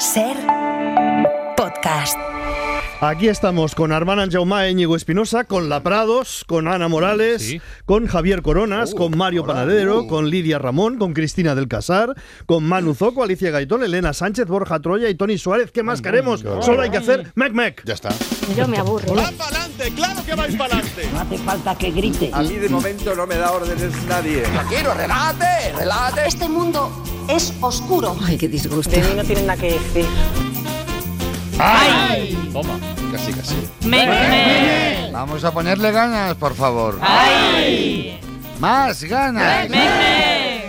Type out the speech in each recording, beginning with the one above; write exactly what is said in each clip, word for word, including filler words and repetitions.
Ser podcast. Aquí estamos con Armand Anjaumá, Íñigo Espinosa, con La Prados, con Ana Morales, sí. con Javier Coronas, uh, con Mario hola, Panadero, uh. con Lidia Ramón, con Cristina del Casar, con Manu Zoco, Alicia Gaitón, Elena Sánchez, Borja Troya y Tony Suárez. ¿Qué más queremos? Ay, Solo hay que hacer mec mec. Ya está. Yo me aburro. ¡Va para adelante! ¡Claro que vais para adelante! No hace falta que grite. A mí de momento no me da órdenes nadie. Tranquilo, relájate, relájate. Este mundo es oscuro. Ay, qué disgusto. De mí no tienen nada que decir. ¡Ay! ¡Ay! Toma. Casi, casi. Me, me. Vamos a ponerle ganas, por favor. ¡Ay! Más ganas. Me, me.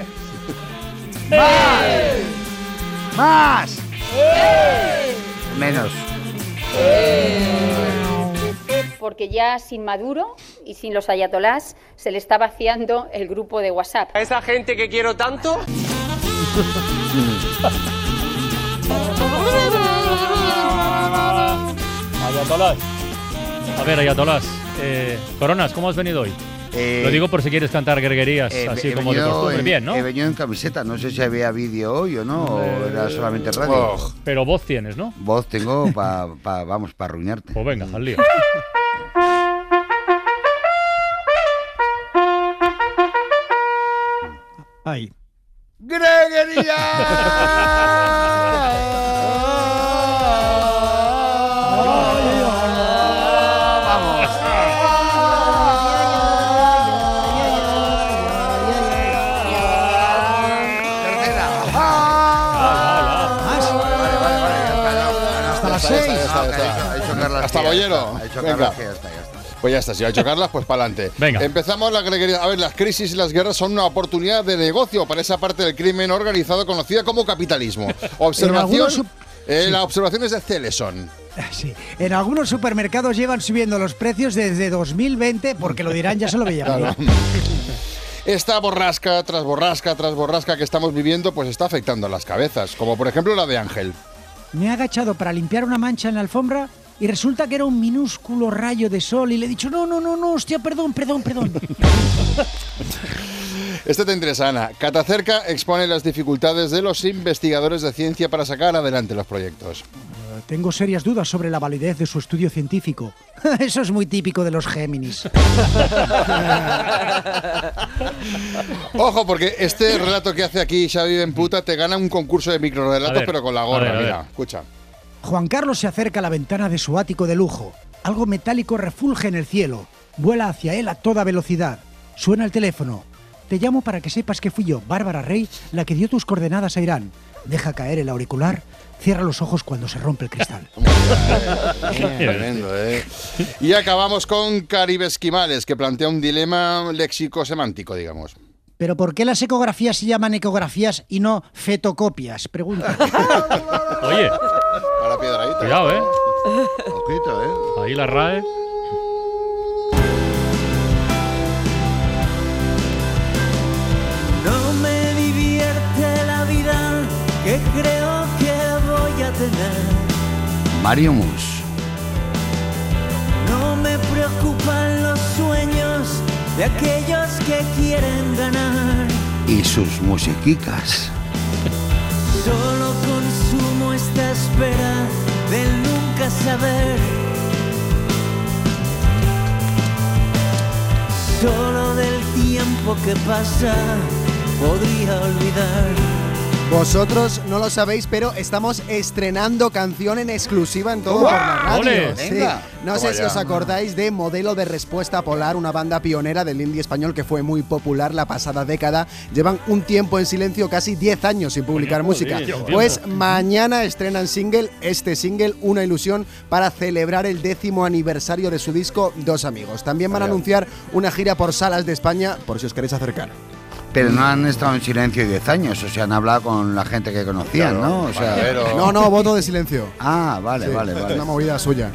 Más. Más. Menos. Porque ya sin Maduro y sin los ayatolás se le está vaciando el grupo de WhatsApp. ¿A esa gente que quiero tanto? Ayatolás. A ver, Ayatolás. Eh, Coronas, ¿cómo has venido hoy? Eh, Lo digo por si quieres cantar greguerías, eh, así como de costumbre. Bien, ¿no? He venido en camiseta, no sé si había vídeo hoy o no, eh, o era solamente radio. Oh, pero voz tienes, ¿no? Voz tengo para, pa, vamos, para arruinarte. Pues venga, al lío. Ay. ¡Greguería! Hasta Bollero. Venga. Pues ya está, si ha hecho Carlas, pues para adelante. Venga. Empezamos la greguería. A ver, las crisis y las guerras son una oportunidad de negocio para esa parte del crimen organizado conocida como capitalismo. Observación. Sub- eh, sí. La observación es de Celeson. Sí. En algunos supermercados llevan subiendo los precios desde dos mil veinte, porque lo dirán, ya se lo veían. Claro. Esta borrasca tras borrasca tras borrasca que estamos viviendo, pues está afectando a las cabezas, como por ejemplo la de Ángel. Me he agachado para limpiar una mancha en la alfombra y resulta que era un minúsculo rayo de sol y le he dicho, no, no, no, no, hostia, perdón, perdón, perdón. Este te interesa, Ana. Catacerca expone las dificultades de los investigadores de ciencia para sacar adelante los proyectos. Uh, tengo serias dudas sobre la validez de su estudio científico. Eso es muy típico de los Géminis. Ojo, porque este relato que hace aquí Xavi Benputa te gana un concurso de microrelatos, pero con la gorra. A ver, a Mira, ver. Escucha. Juan Carlos se acerca a la ventana de su ático de lujo. Algo metálico refulge en el cielo. Vuela hacia él a toda velocidad. Suena el teléfono. Te llamo para que sepas que fui yo, Bárbara Rey, la que dio tus coordenadas a Irán. Deja caer el auricular. Cierra los ojos cuando se rompe el cristal. Tremendo, ¿eh? Y acabamos con Caribe Esquimales, que plantea un dilema léxico-semántico, digamos. ¿Pero por qué las ecografías se llaman ecografías y no fetocopias? Pregunta. Oye. A la piedradita. Cuidado, ¿eh? Ojito, ¿eh? Ahí la R A E. No me divierte la vida que creo que voy a tener. Mario Mus. No me preocupan los sueños de aquellos que quieren ganar. Y sus musiquicas. Solo consumo esta espera del nunca saber. Solo del tiempo que pasa podría olvidar. Vosotros no lo sabéis, pero estamos estrenando canción en exclusiva en todo por la radio. Sí. No sé si os acordáis de Modelo de Respuesta Polar, una banda pionera del indie español que fue muy popular la pasada década. Llevan un tiempo en silencio, casi diez años sin publicar Oye, música. Joder, pues mañana estrenan single, este single, Una Ilusión, para celebrar el décimo aniversario de su disco Dos Amigos. También van a anunciar una gira por salas de España, por si os queréis acercar. Pero no han estado en silencio diez años, o sea, han hablado con la gente que conocían, claro, ¿no? O sea, pero... No, no, voto de silencio. Ah, vale, sí, vale, vale. Una movida suya.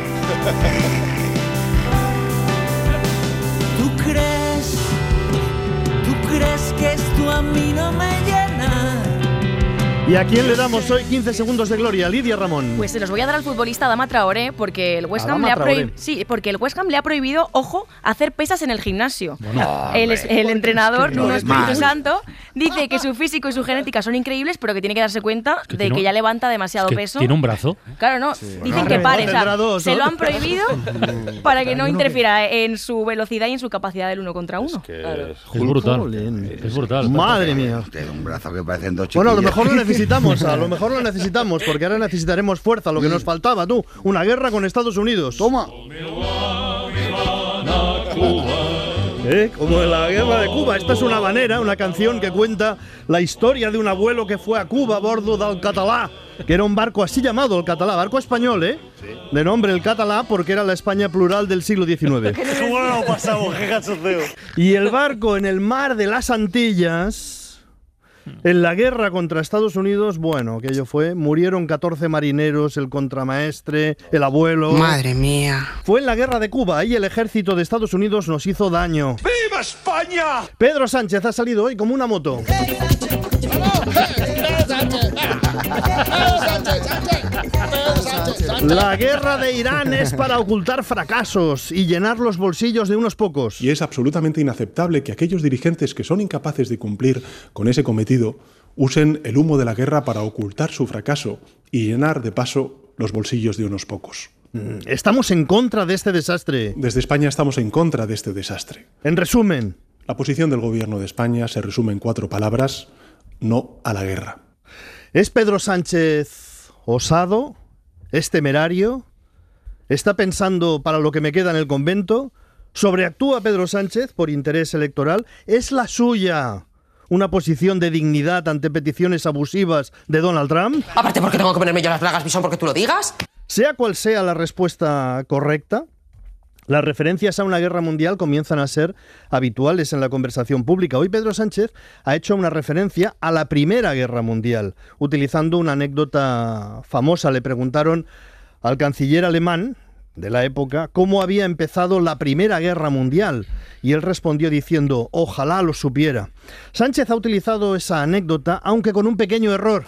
¿Tú crees? ¿Tú crees que esto a mí no me llena? ¿Y a quién le damos hoy quince segundos de gloria? Lidia Ramón. Pues se los voy a dar al futbolista Adama Traoré porque el West Ham le ha prohibido, sí, porque el West Ham le ha prohibido, ojo, hacer pesas en el gimnasio. Bueno, el, el entrenador Nuno Espíritu Santo dice que su físico y su genética son increíbles, pero que tiene que darse cuenta es que de que ya levanta demasiado es que peso. Tiene un brazo. Claro, no. Sí. Dicen no, que pare, o sea, dos, se lo han prohibido para que no interfiera en su velocidad y en su capacidad del uno contra uno. Es, que claro. es brutal. Es brutal. Madre mía. Tiene un brazo que parecen dos chiquillos. Bueno, a lo mejor lo necesitamos, a lo mejor lo necesitamos, porque ahora necesitaremos fuerza, lo que nos faltaba, tú. Una guerra con Estados Unidos. Toma. ¿Eh? Como en la guerra de Cuba. Esta es una habanera, una canción que cuenta la historia de un abuelo que fue a Cuba a bordo del Catalá, que era un barco así llamado, el Catalá, barco español, ¿eh? Sí. De nombre el Catalá porque era la España plural del siglo diecinueve. ¿Cómo lo pasamos? ¡Qué cachondeo! Y el barco en el mar de las Antillas... En la guerra contra Estados Unidos, bueno, aquello fue, murieron catorce marineros, el contramaestre, el abuelo. Madre mía. Fue en la guerra de Cuba, ahí el ejército de Estados Unidos nos hizo daño. ¡Viva España! Pedro Sánchez ha salido hoy como una moto. La guerra de Irán es para ocultar fracasos y llenar los bolsillos de unos pocos. Y es absolutamente inaceptable que aquellos dirigentes que son incapaces de cumplir con ese cometido usen el humo de la guerra para ocultar su fracaso y llenar de paso los bolsillos de unos pocos. Estamos en contra de este desastre. Desde España estamos en contra de este desastre. En resumen, la posición del gobierno de España se resume en cuatro palabras: no a la guerra. ¿Es Pedro Sánchez osado? ¿Es temerario? ¿Está pensando para lo que me queda en el convento? ¿Sobreactúa Pedro Sánchez por interés electoral? ¿Es la suya una posición de dignidad ante peticiones abusivas de Donald Trump? Aparte, ¿por qué tengo que ponerme yo las bragas, Bison? ¿Porque tú lo digas? Sea cual sea la respuesta correcta, las referencias a una guerra mundial comienzan a ser habituales en la conversación pública. Hoy Pedro Sánchez ha hecho una referencia a la Primera Guerra Mundial, utilizando una anécdota famosa. Le preguntaron al canciller alemán de la época cómo había empezado la Primera Guerra Mundial, y él respondió diciendo: ojalá lo supiera. Sánchez ha utilizado esa anécdota, aunque con un pequeño error.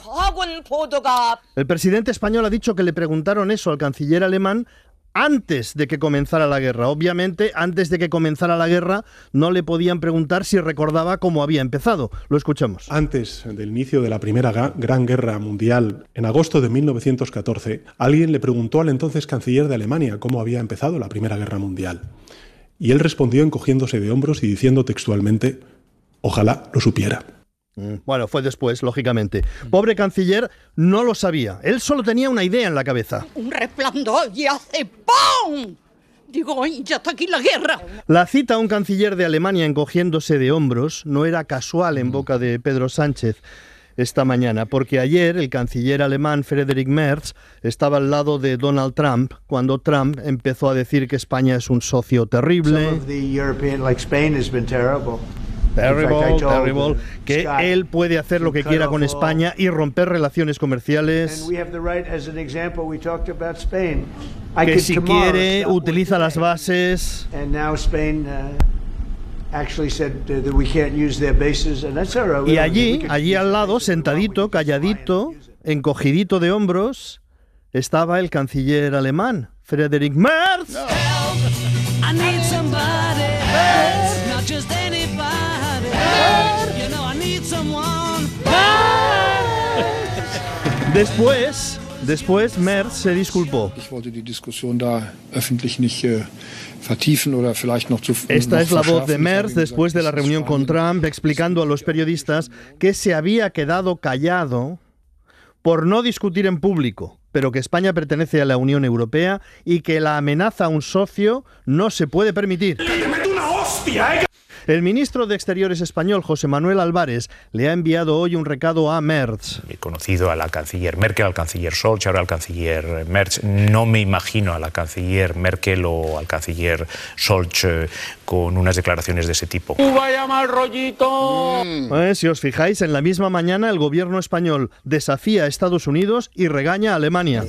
El presidente español ha dicho que le preguntaron eso al canciller alemán antes de que comenzara la guerra. Obviamente, antes de que comenzara la guerra, no le podían preguntar si recordaba cómo había empezado. Lo escuchamos. Antes del inicio de la Primera Gran Guerra Mundial, en agosto de mil novecientos catorce, alguien le preguntó al entonces canciller de Alemania cómo había empezado la Primera Guerra Mundial. Y él respondió encogiéndose de hombros y diciendo textualmente: ojalá lo supiera. Bueno, fue después, lógicamente. Pobre canciller, no lo sabía. Él solo tenía una idea en la cabeza. Un resplandor y hace ¡pum! Digo, ya está aquí la guerra. La cita a un canciller de Alemania encogiéndose de hombros no era casual en boca de Pedro Sánchez esta mañana, porque ayer el canciller alemán Friedrich Merz estaba al lado de Donald Trump cuando Trump empezó a decir que España es un socio terrible. Terrible, terrible, que él puede hacer lo que quiera con España y romper relaciones comerciales, que si quiere utiliza las bases, y allí, allí al lado, sentadito, calladito, encogidito de hombros, estaba el canciller alemán, Friedrich Merz. Después, después Merz se disculpó. Esta es la voz de Merz después de la reunión con Trump, explicando a los periodistas que se había quedado callado por no discutir en público, pero que España pertenece a la Unión Europea y que la amenaza a un socio no se puede permitir. El ministro de Exteriores español, José Manuel Álvarez, le ha enviado hoy un recado a Merz. He conocido a la canciller Merkel, al canciller Scholz, ahora al canciller Merz. No me imagino a la canciller Merkel o al canciller Scholz eh, con unas declaraciones de ese tipo. ¡Vaya mal rollito! Mm. Eh, si os fijáis, en la misma mañana el gobierno español desafía a Estados Unidos y regaña a Alemania.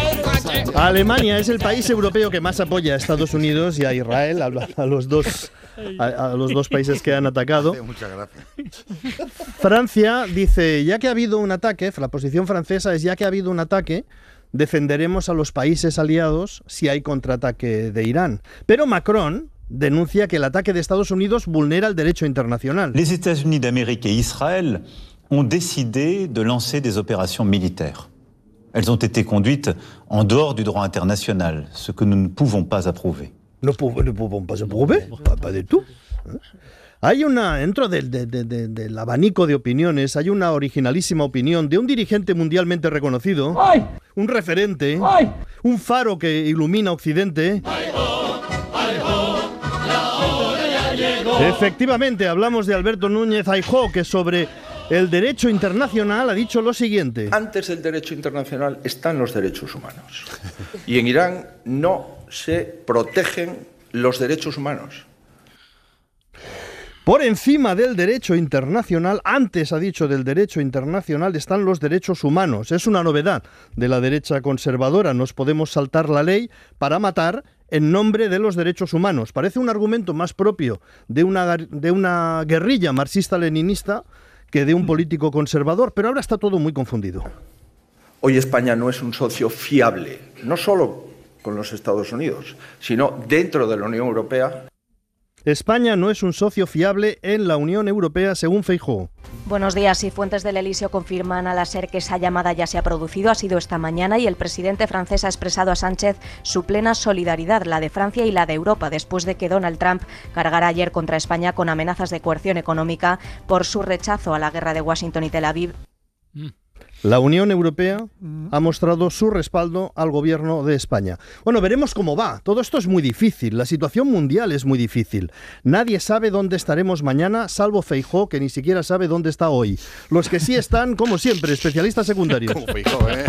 Alemania es el país europeo que más apoya a Estados Unidos y a Israel, a, a los dos a, a los dos países que han atacado. Muchas gracias. Francia dice, ya que ha habido un ataque, la posición francesa es ya que ha habido un ataque, defenderemos a los países aliados si hay contraataque de Irán. Pero Macron denuncia que el ataque de Estados Unidos vulnera el derecho internacional. Les États-Unis d'Amérique et Israël ont décidé de lancer des opérations militaires. Elles ont été conduites en dehors du droit international, ce que nous ne pouvons pas approuver. No pouvons pas approuver, pas du tout. Hay una, dentro del, de, de, de, del abanico de opiniones, hay una originalísima opinión de un dirigente mundialmente reconocido, ¡ay!, un referente, ¡ay!, un faro que ilumina Occidente. ¡Ay, oh, ay, oh, la hora ya llegó! Efectivamente, hablamos de Alberto Núñez Feijóo, que sobre el derecho internacional ha dicho lo siguiente. Antes del derecho internacional están los derechos humanos. Y en Irán no se protegen los derechos humanos. Por encima del derecho internacional, antes ha dicho del derecho internacional, están los derechos humanos. Es una novedad de la derecha conservadora. Nos podemos saltar la ley para matar en nombre de los derechos humanos. Parece un argumento más propio de una, de una guerrilla marxista-leninista que de un político conservador, pero ahora está todo muy confundido. Hoy España no es un socio fiable, no solo con los Estados Unidos, sino dentro de la Unión Europea. España no es un socio fiable en la Unión Europea, según Feijóo. Buenos días. Y fuentes del Elíseo confirman a la SER que esa llamada ya se ha producido, ha sido esta mañana, y el presidente francés ha expresado a Sánchez su plena solidaridad, la de Francia y la de Europa, después de que Donald Trump cargara ayer contra España con amenazas de coerción económica por su rechazo a la guerra de Washington y Tel Aviv. La Unión Europea ha mostrado su respaldo al gobierno de España. Bueno, veremos cómo va. Todo esto es muy difícil. La situación mundial es muy difícil. Nadie sabe dónde estaremos mañana, salvo Feijóo, que ni siquiera sabe dónde está hoy. Los que sí están, como siempre, especialistas secundarios. Como Feijóo, ¿eh?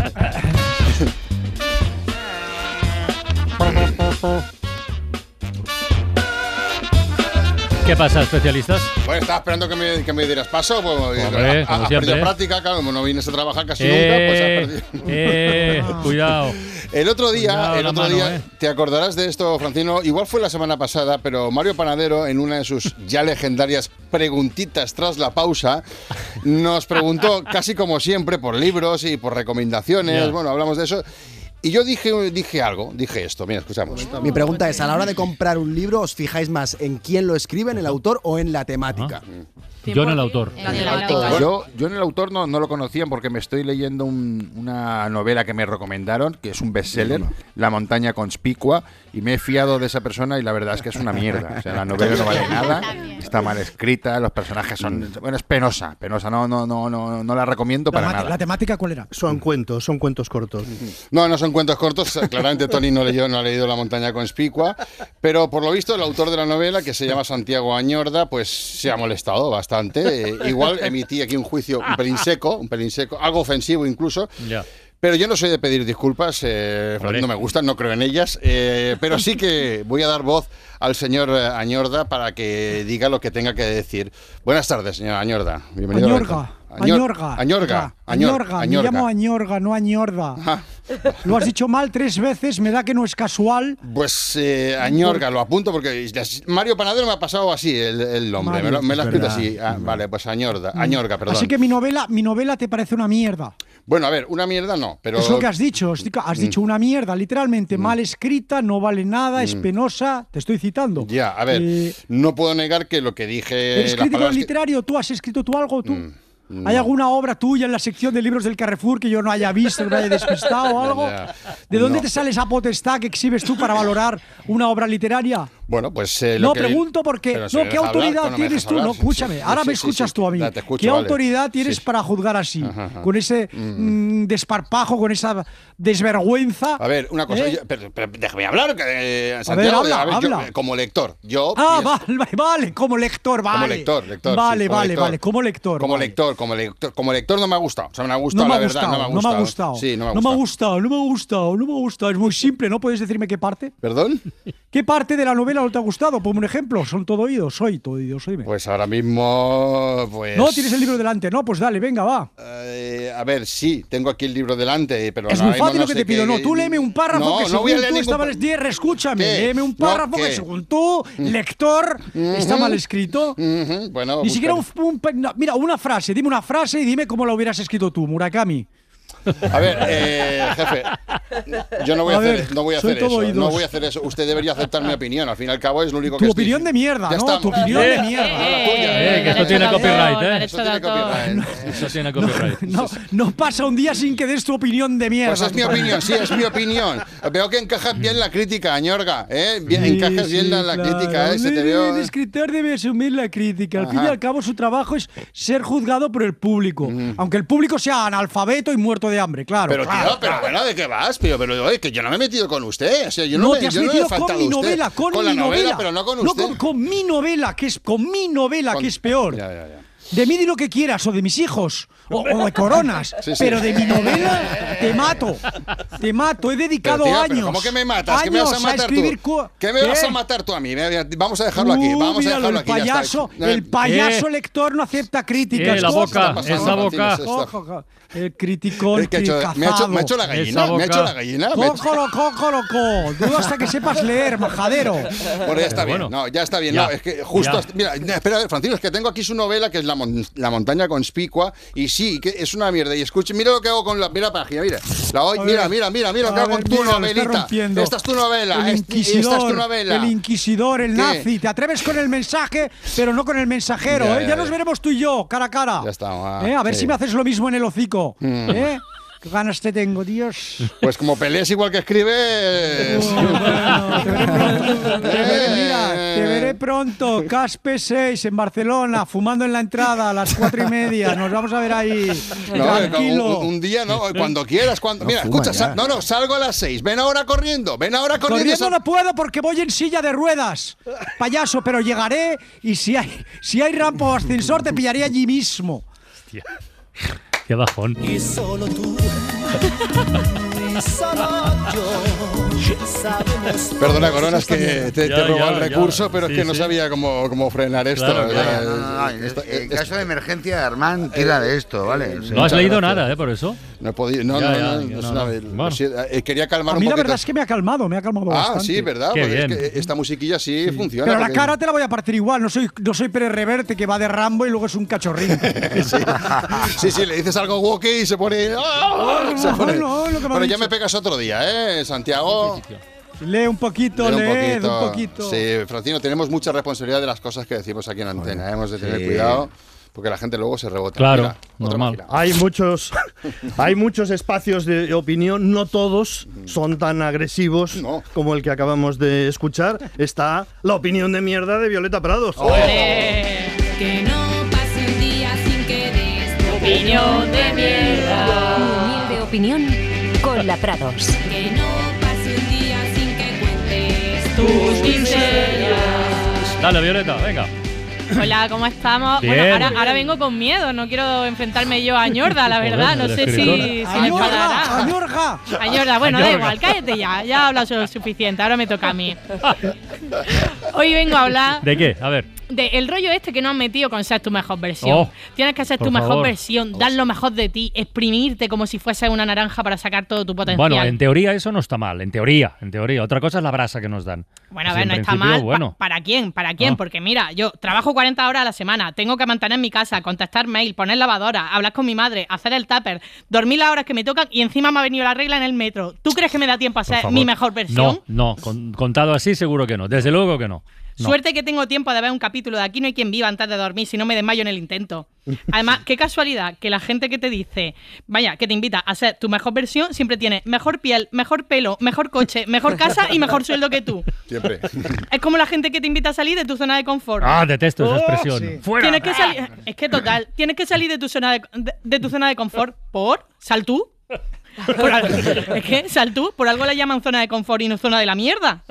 ¿Qué pasa, especialistas? Bueno, estaba esperando que me, que me dieras paso. Pues, Hombre, ha, como has siempre, perdido ¿eh? práctica, claro, como no vienes a trabajar casi eh, nunca, pues has perdido. Eh, cuidado. El otro día, Cuidado el la otro mano, día eh. te acordarás de esto, Francino, igual fue la semana pasada, pero Mario Panadero, en una de sus ya legendarias preguntitas tras la pausa, nos preguntó, casi como siempre, por libros y por recomendaciones, Yeah. bueno, hablamos de eso. Y yo dije, dije algo, dije esto, mira, escuchamos. Mi pregunta es, a la hora de comprar un libro, ¿os fijáis más en quién lo escribe, en el autor o en la temática? Yo en el autor. Yo, yo en el autor no, no lo conocía porque me estoy leyendo un, una novela que me recomendaron, que es un bestseller, La montaña conspicua, y me he fiado de esa persona y la verdad es que es una mierda. O sea, la novela no vale nada, está mal escrita, los personajes son... Bueno, es penosa, penosa, no, no, no, no, no la recomiendo para la, nada. ¿La temática cuál era? Son cuentos, son cuentos cortos. No, no son cuentos cortos, claramente Tony no, leyó, no ha leído La montaña conspicua, pero por lo visto el autor de la novela, que se llama Santiago Añorda, pues se ha molestado bastante. Eh, igual emití aquí un juicio un pelín seco, un pelín seco, algo ofensivo incluso. Ya. Pero yo no soy de pedir disculpas, eh, no me gustan, no creo en ellas, eh, pero sí que voy a dar voz al señor Añorda para que diga lo que tenga que decir. Buenas tardes, señor Añorda. Bienvenido. Añorga. Añorga. Añorga. Añorga. Me Añorga. llamo Añorga, no Añorda. Ah. Lo has dicho mal tres veces, me da que no es casual. Pues eh, Añorga, lo apunto porque Mario Panadero me ha pasado así el, el nombre, Mario, me lo, me lo ha es escrito verdad. así. Ah, vale, pues Añorda, Añorga, perdón. Así que mi novela, mi novela te parece una mierda. Bueno, a ver, una mierda no, pero... Es lo que has dicho, has dicho- has dicho una mierda, literalmente, mal escrita, no vale nada, es Mm. penosa, te estoy citando. Ya, a ver, Eh, no puedo negar que lo que dije... ¿Eres las crítico palabras que- literario? ¿Tú has escrito tú algo? ¿Tú? no. ¿Hay alguna obra tuya en la sección de libros del Carrefour que yo no haya visto, que me haya despistado o algo? Ya. ¿De dónde No. te sale esa potestad que exhibes tú para valorar una obra literaria? Bueno, pues... eh, lo No, que- pregunto porque, Pero si no, me ¿qué dejas hablar, autoridad ¿cómo no me tienes dejas tú? No, hablar? escúchame, Sí, ahora sí, me sí, escuchas sí. tú a mí. Ya, te escucho, ¿Qué vale. autoridad tienes Sí, sí. para juzgar así? Ajá, ajá. Con ese mm, desparpajo, con esa desvergüenza. A ver, una cosa, ¿Eh? yo- pero, pero déjame hablar, que, eh, A Santiago, ver, habla, yo, habla. eh, como lector, yo... Ah, pienso- vale, vale, vale, como lector, vale. Como lector, lector. Vale, sí, como vale, lector. vale, como lector. Como vale. lector, lector, como lector, como lector no me ha gustado. O sea, me ha gustado, no me la ha verdad, gustado, no me ha no gustado. me ha gustado. Sí, no me ha no gustado. me ha gustado, no me ha gustado, no me ha gustado. Es muy simple, ¿no? ¿Puedes decirme qué parte? ¿Perdón? ¿Qué parte de la novela no te ha gustado? Ponme un ejemplo. Son todo oídos, soy todo oídos, oíme. Pues ahora mismo, pues... No, tienes el libro delante, ¿no? Pues dale, venga, va. Eh, a ver, sí, tengo aquí el libro delante, pero... Es ahora muy mismo fácil no lo que sé te pido, qué- no, tú léeme un párrafo No, que no según voy a leer tú ningún estaba pa- mal escrito, escúchame, ¿Qué? léeme un No, párrafo ¿qué? que según tú, lector, está mal escrito. Ujú, bueno, Ni siquiera un, buscaré. un pe- no, mira, una frase, dime una frase y dime cómo la hubieras escrito tú, Murakami. A ver, eh, jefe, yo no voy a, A hacer, ver, no voy a soy hacer todo eso. oídos. No voy a hacer eso. Usted debería aceptar mi opinión. Al fin y al cabo es lo único Tu que opinión estoy... de mierda, Ya ¿no? está. Tu opinión Eh, de mierda. la tuya. Eh, que esto tiene copyright, ¿eh? Eso tiene copyright. Eso tiene copyright. No, no pasa un día sin que des tu opinión de mierda. Pues es mi opinión, sí, es mi opinión. Veo que encajas bien la crítica, Ñorga, ¿eh? Bien, Sí, encajas bien sí, la, la claro. crítica, ¿eh? Se te El- veo... El escritor debe asumir la crítica. Al fin y Ajá. al cabo, su trabajo es ser juzgado por el público. Aunque el público sea analfabeto y muerto de hambre, claro. Pero, claro, tío, pero claro. bueno, ¿de qué vas? Pero, pero oye, que yo no me he metido con usted. O sea, yo no, No, me, te has yo no le he metido con faltado mi a usted. novela, con, con mi la novela, novela. pero no con No, usted. con, con mi novela, que es con mi novela, Con- que es peor. Ya, ya, ya. De mí di lo que quieras, o de mis hijos, o, o de Coronas, Sí, sí. pero de mi novela te mato. Te mato, he dedicado Pero, tío, pero años. ¿cómo que me matas? ¿Qué me vas a años matar escribir tú? cu- ¿Qué me ¿Qué? vas a matar tú a mí? Mira, Vamos a dejarlo aquí, Uh, vamos a míralo, dejarlo el aquí. ya payaso, está. el payaso ¿Qué? lector no acepta críticas. Eh, la Cojo, boca, cojo, esa boca. cojo, cojo. El criticón, Es que ha hecho- me, ha hecho, me ha hecho la Esa gallina, me ha hecho boca. la gallina. me ha hecho- Cójolo, cójolo, co. Dudo hasta que sepas leer, majadero. Bueno, ya está bien, bueno. no, ya está bien. Ya, No, es que justo, ya. hasta- mira, espera, a ver, Francino, es que tengo aquí su novela que es La, mon- la montaña conspicua y sí, que es una mierda. Y escuche, mira lo que hago con la, mira la página, mira. La, hoy- A mira, ver. mira, mira, mira lo que A hago ver, con tu mira, lo está novelita. rompiendo. Esta es tu novela, El es- inquisidor, esta es tu novela. el inquisidor, el ¿Qué? nazi. Te atreves con el mensaje, pero no con el mensajero. Ya, ¿eh? ya, ya ya. nos veremos tú y yo, cara a cara. Ya está, va, ¿Eh? A ver sí. si me haces lo mismo en el hocico. Mm. ¿Eh? Qué ganas te tengo, Dios. Pues como pelees igual que escribes. Te veré, mira, te veré pronto, Caspe seis en Barcelona, fumando en la entrada a las cuatro y media. Nos vamos a ver ahí. No, Tranquilo. un, un día, no, cuando quieras. Cuando, mira, fuma escucha, ya. sal- no, no, salgo a las seis. Ven ahora corriendo, ven ahora corriendo. Corriendo sal- no puedo porque voy en silla de ruedas, payaso, pero llegaré y si hay, si hay rampa o ascensor te pillaré allí mismo. Hostia. Qué bajón. Y solo tú, y solo yo, sabemos. Perdona, Corona, es que te, Ya, te he robado ya, el recurso, ya. pero Sí, es que no sí. sabía cómo, cómo frenar esto. Claro, O sea, claro. No, no, no, en, esto- en esto- caso de emergencia, Armand, tira de esto, ¿vale? Sí. No has Muchas leído gracias. nada, ¿eh? Por eso. No he podido. No, Ya, no, ya, no, ya, es no, una no. vez- Bueno. sí, eh, quería calmar A un mí la poquito. verdad es que me ha calmado, me ha calmado Ah, bastante. sí, ¿verdad? Qué Pues es bien. que esta musiquilla sí, funciona. Pero la porque- cara te la voy a partir igual, no soy, no soy Pérez Reverte que va de Rambo y luego es un cachorrín. sí. sí, sí, le dices algo woke y se pone. ¡Ah! Se No, pone- no, lo que me ha Pero ya dicho. me pegas otro día, ¿eh, Santiago? Lee un poquito, Lee leed un poquito. Sí, Francino, tenemos mucha responsabilidad de las cosas que decimos aquí en antena. ¿eh? Hemos de tener Sí. cuidado porque la gente luego se rebota. Claro, Mira, otra normal. máquina. Hay muchos, hay muchos espacios de opinión, no todos son tan agresivos No. como el que acabamos de escuchar. Está la opinión de mierda de Violeta Prados. Que no pase un día sin que des tu opinión de mierda. Humilde opinión con la Prados. Que no pase un día sin que cuentes tus miserias. Dale, Violeta, venga. Hola, ¿cómo estamos? Bien. Bueno, ahora, ahora vengo con miedo, no quiero enfrentarme yo a Ñorda, la verdad, no Joder, sé eres si, escritora. si me ¡Añorga! enfadará. ¡Añorga! A Ñorda, bueno, da Añorga. igual, cállate ya, ya he hablado lo suficiente, ahora me toca a mí. Hoy vengo a hablar ¿De qué? A ver. de el rollo este que nos han metido con ser tu mejor versión. Oh, Tienes que ser por tu mejor favor. versión, dar lo mejor de ti, exprimirte como si fuese una naranja para sacar todo tu potencial. Bueno, en teoría eso no está mal. En teoría, en teoría. Otra cosa es la brasa que nos dan. Bueno, a Así, ver, en no está principio, mal. Pa- Bueno. ¿Para quién? ¿Para quién? Ah. Porque mira, yo trabajo cuarenta horas a la semana, tengo que mantener mi casa, contestar mail, poner lavadora, hablar con mi madre, hacer el tupper, dormir las horas que me tocan y encima me ha venido la regla en el metro. ¿Tú crees que me da tiempo a Por ser favor. mi mejor versión? No, no. Con- contado así, seguro que no. Desde luego que no. No. Suerte que tengo tiempo de ver un capítulo de Aquí no hay quien viva antes de dormir, si no me desmayo en el intento. Además, qué casualidad que la gente que te dice, vaya, que te invita a ser tu mejor versión, siempre tiene mejor piel, mejor pelo, mejor coche, mejor casa y mejor sueldo que tú. Siempre. Es como la gente que te invita a salir de tu zona de confort. Ah, detesto esa Oh, expresión. sí. ¡Fuera! Tienes que salir, es que total, tienes que salir de tu zona de, de- de tu zona de confort por sal tú. Por algo, es que, Saltú, por algo la llaman zona de confort y no zona de la mierda.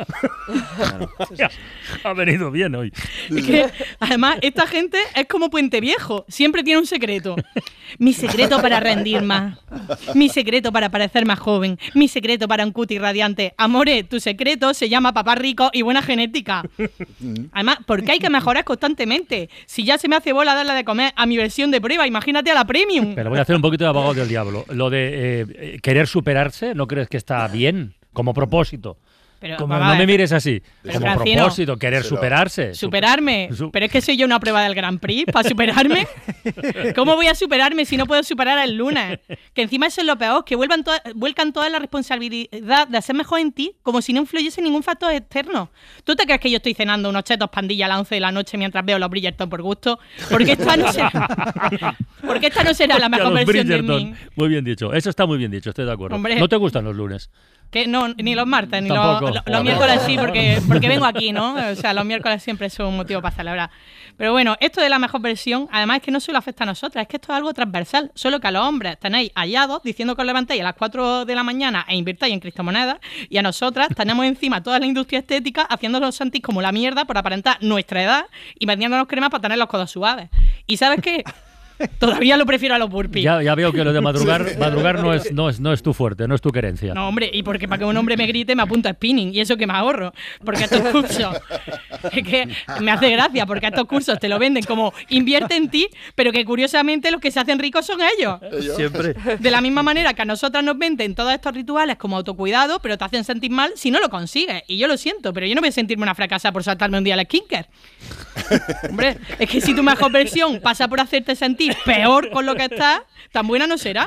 Ha venido bien hoy. Es que, además, esta gente es como Puente Viejo. Siempre tiene un secreto. Mi secreto para rendir más. Mi secreto para parecer más joven. Mi secreto para un cutis radiante. Amore, tu secreto se llama papá rico y buena genética. Además, ¿por qué hay que mejorar constantemente? Si ya se me hace bola darle de comer a mi versión de prueba, imagínate a la premium. Pero voy a hacer un poquito de abogado del diablo. Lo de eh, querer superarse, ¿no crees que está bien? Como propósito. Pero, Como, mamá, no me mires así. Pero, Como Francino, propósito, querer superarse. Superarme. Su- Pero es que soy yo una prueba del Grand Prix para superarme. ¿Cómo voy a superarme si no puedo superar el lunes? Que encima eso es lo peor, que vuelvan to- vuelcan toda la responsabilidad de hacer mejor en ti como si no influyese ningún factor externo. ¿Tú te crees que yo estoy cenando unos chetos pandilla a las once de la noche mientras veo los Bridgerton por gusto? Porque esta no será, porque esta no será la Hostia, mejor los versión de Bridgerton. mí. Muy bien dicho. Eso está muy bien dicho, estoy de acuerdo. Hombre. ¿No te gustan los lunes? Que no, ni los martes, ni Tampoco. los, los, los miércoles sí, porque, porque vengo aquí, ¿no? O sea, los miércoles siempre son un motivo para celebrar. Pero bueno, esto de la mejor versión, además es que no solo afecta a nosotras, es que esto es algo transversal. Solo que a los hombres tenéis hallados diciendo que os levantéis a las cuatro de la mañana e invirtáis en criptomonedas, y a nosotras tenemos encima toda la industria estética haciéndonos sentir como la mierda por aparentar nuestra edad y metiéndonos cremas para tener los codos suaves. ¿Y sabes qué? Todavía lo prefiero a los burpees. Ya, ya veo que lo de madrugar, madrugar no es, no es, no es tu fuerte, no es tu querencia. No, hombre, y porque para que un hombre me grite me apunto a spinning, y eso que me ahorro, porque estos cursos, es que me hace gracia, porque estos cursos te lo venden como invierte en ti, pero que curiosamente los que se hacen ricos son ellos. Siempre. De la misma manera que a nosotras nos venden todos estos rituales como autocuidado, pero te hacen sentir mal si no lo consigues. Y yo lo siento, pero yo no voy a sentirme una fracasa por saltarme un día al skincare. Hombre, es que si tu mejor versión pasa por hacerte sentir peor con lo que estás, tan buena no será.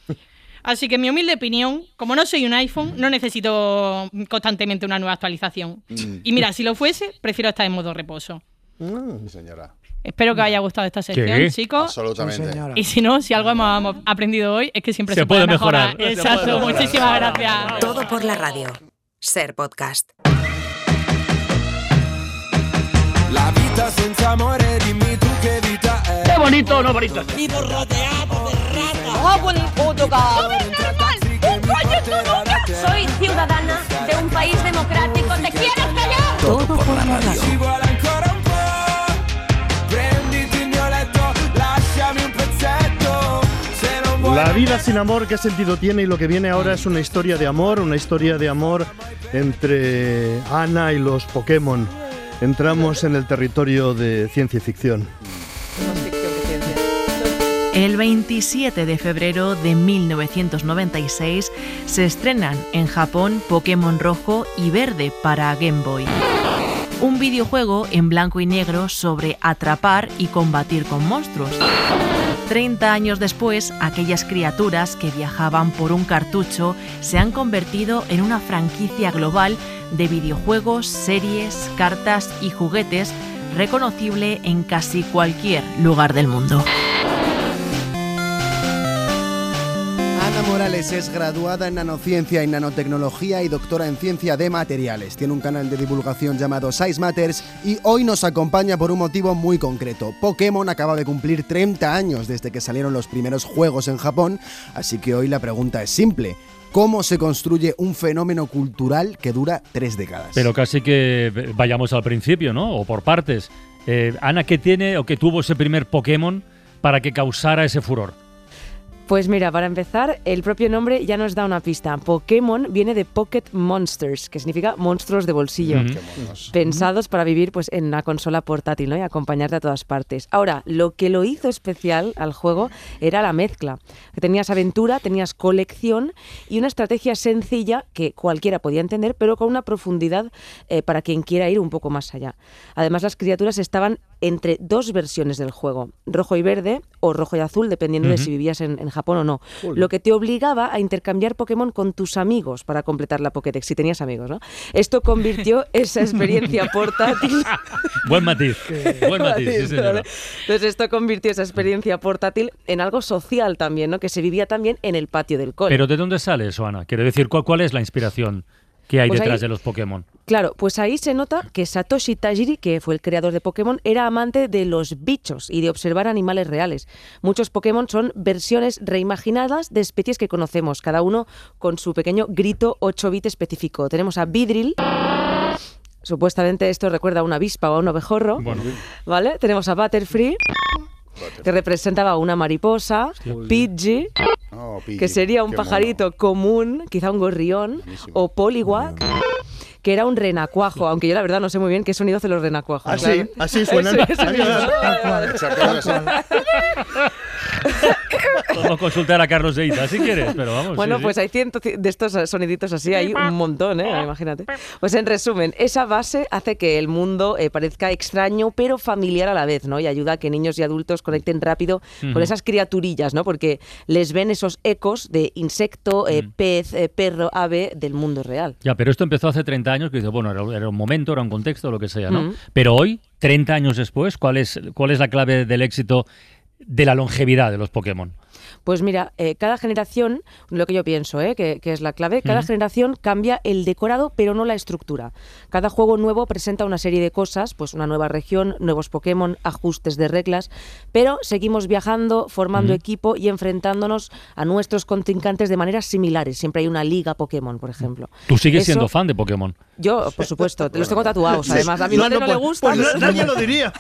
Así que en mi humilde opinión, como no soy un iPhone, no necesito constantemente una nueva actualización. Mm. Y mira, si lo fuese, prefiero estar en modo reposo. Sí, señora. Espero que os haya gustado esta sección, ¿Qué? chicos. Absolutamente. Sí, señora. Y si no, si algo hemos, hemos aprendido hoy, es que siempre se, Se puede mejorar. Exacto, Se puede mejorar. muchísimas gracias. Todo por la radio. Ser podcast. La vita senza amore, dimmi tu che vita è. Qué bonito o no bonito. Vivo rodeado de ratas. ¡Agua en Portugal! Soy ciudadana de un país democrático. ¿Te quieres callar? Todo por la radio. Ci vuole ancora un po'. Prenditi il mio letto, lasciami un pezzetto. Se non vuoi. La vida sin amor, ¿qué sentido tiene? Y lo que viene ahora es una historia de amor, una historia de amor entre Ana y los Pokémon. Entramos en el territorio de ciencia y ficción. El veintisiete de febrero de mil novecientos noventa y seis se estrenan en Japón Pokémon Rojo y Verde para Game Boy. Un videojuego en blanco y negro sobre atrapar y combatir con monstruos. Treinta años después, aquellas criaturas que viajaban por un cartucho se han convertido en una franquicia global de videojuegos, series, cartas y juguetes reconocible en casi cualquier lugar del mundo. Ana Morales es graduada en nanociencia y nanotecnología y doctora en ciencia de materiales. Tiene un canal de divulgación llamado Size Matters y hoy nos acompaña por un motivo muy concreto. Pokémon acaba de cumplir treinta años desde que salieron los primeros juegos en Japón, así que hoy la pregunta es simple. ¿Cómo se construye un fenómeno cultural que dura tres décadas? Pero casi que vayamos al principio, ¿no? O por partes. Eh, Ana, ¿qué tiene o qué tuvo ese primer Pokémon para que causara ese furor? Pues mira, para empezar, el propio nombre ya nos da una pista. Pokémon viene de Pocket Monsters, que significa monstruos de bolsillo. Mm-hmm. Pensados para vivir pues, en una consola portátil, ¿no? Y acompañarte a todas partes. Ahora, lo que lo hizo especial al juego era la mezcla. Que tenías aventura, tenías colección y una estrategia sencilla que cualquiera podía entender, pero con una profundidad eh, para quien quiera ir un poco más allá. Además, las criaturas estaban entre dos versiones del juego, rojo y verde o rojo y azul, dependiendo uh-huh. de si vivías en, en Japón o no. Cool. Lo que te obligaba a intercambiar Pokémon con tus amigos para completar la Pokédex, si tenías amigos, ¿no? Esto convirtió esa experiencia portátil... Buen matiz, buen matiz, sí, señora. Entonces esto convirtió esa experiencia portátil en algo social también, ¿no? Que se vivía también en el patio del cole. ¿Pero de dónde sale eso, Ana? Quiero decir, ¿cuál, cuál es la inspiración ¿Qué hay Pues detrás ahí- de los Pokémon? Claro, pues ahí se nota que Satoshi Tajiri, que fue el creador de Pokémon, era amante de los bichos y de observar animales reales. Muchos Pokémon son versiones reimaginadas de especies que conocemos, cada uno con su pequeño grito ocho bit específico. Tenemos a Vidril. Supuestamente esto recuerda a una avispa o a un abejorro. Bueno. ¿Vale? Tenemos a Butterfree, que representaba a una mariposa. Pidgey, Oh, Pidgey, que sería un qué pajarito común, quizá un gorrión. O Poliwag, que era un renacuajo, aunque yo la verdad no sé muy bien qué sonido hacen los renacuajos. Así, claro. así suenan. Eso, eso Así mismo. suenan. Podemos consultar a Carlos Eita si quieres, pero vamos. Bueno, sí, sí. pues hay cientos de estos soniditos así, hay un montón, ¿eh? Imagínate. Pues en resumen, esa base hace que el mundo eh, parezca extraño, pero familiar a la vez, ¿no? Y ayuda a que niños y adultos conecten rápido Ujú. con esas criaturillas, ¿no? Porque les ven esos ecos de insecto, eh, pez, eh, perro, ave del mundo real. Ya, pero esto empezó hace treinta años, que dice, bueno, era, era un momento, era un contexto, lo que sea, ¿no? Mm. Pero hoy, treinta años después, ¿cuál es, cuál es la clave del éxito de la longevidad de los Pokémon? Pues mira, eh, cada generación, lo que yo pienso, eh, que, que es la clave, cada Ujú. generación cambia el decorado, pero no la estructura. Cada juego nuevo presenta una serie de cosas, pues una nueva región, nuevos Pokémon, ajustes de reglas, pero seguimos viajando, formando Ujú. equipo y enfrentándonos a nuestros contrincantes de maneras similares. Siempre hay una liga Pokémon, por ejemplo. Tú sigues Eso- siendo fan de Pokémon. Yo, por supuesto, los tengo tatuados, Sí. además. A mi No, madre no, no, le pues- gusta. pues na- nadie lo diría.